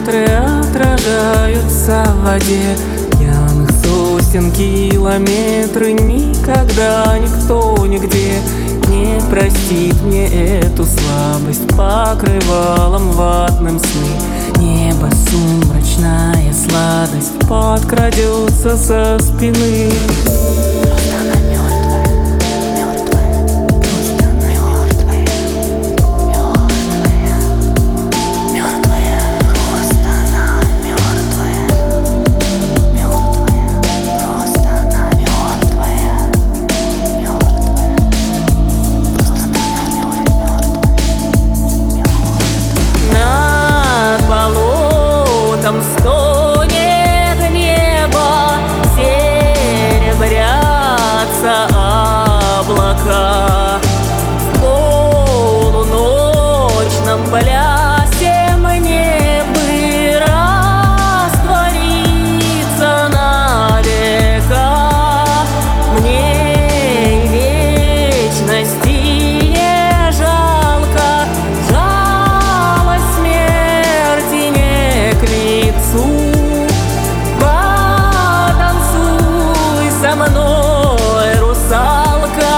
метры отражаются в воде. Пьяных сосен километры, никогда никто нигде не простит мне эту слабость покрывалом ватным сны. Небо сумрачная сладость подкрадется со спины. Там стонет небо, серебрятся облака. В полуночном плясе мне бы раствориться навека. Мне и вечности не жалко, жалость смерти не к лицу. Потанцуй со мной, русалка,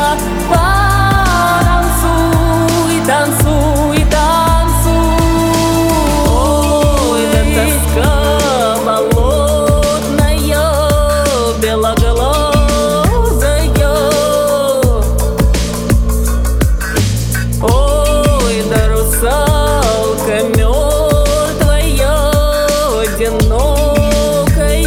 потанцуй, танцуй, танцуй. Ой, да тоска болотная, белоглазая. Ой, да русалка мертвая, одинокая.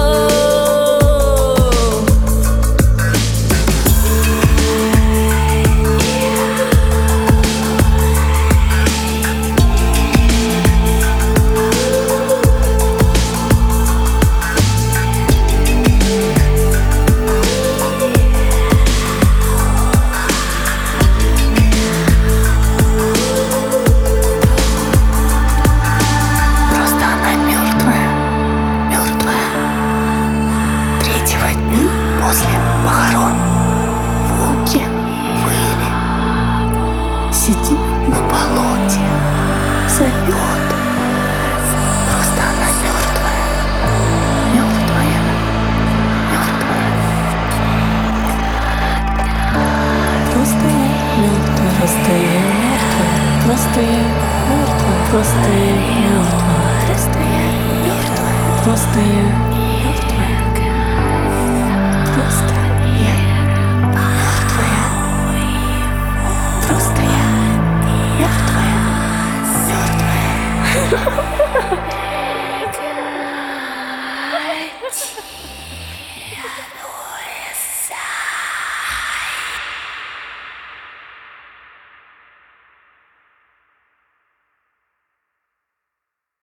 Просто она мертвая, мертвая. Третьего дня после похорон волки выли. Сидит на болоте, зовет. Просто она мертвая, мертвая, мертвая. Просто я мертвая, просто я мертвая, просто я мертвая, просто я мертвая, Просто я мертвая, просто я мертвая, просто я мертвая. Просто я мертвая, мертвая.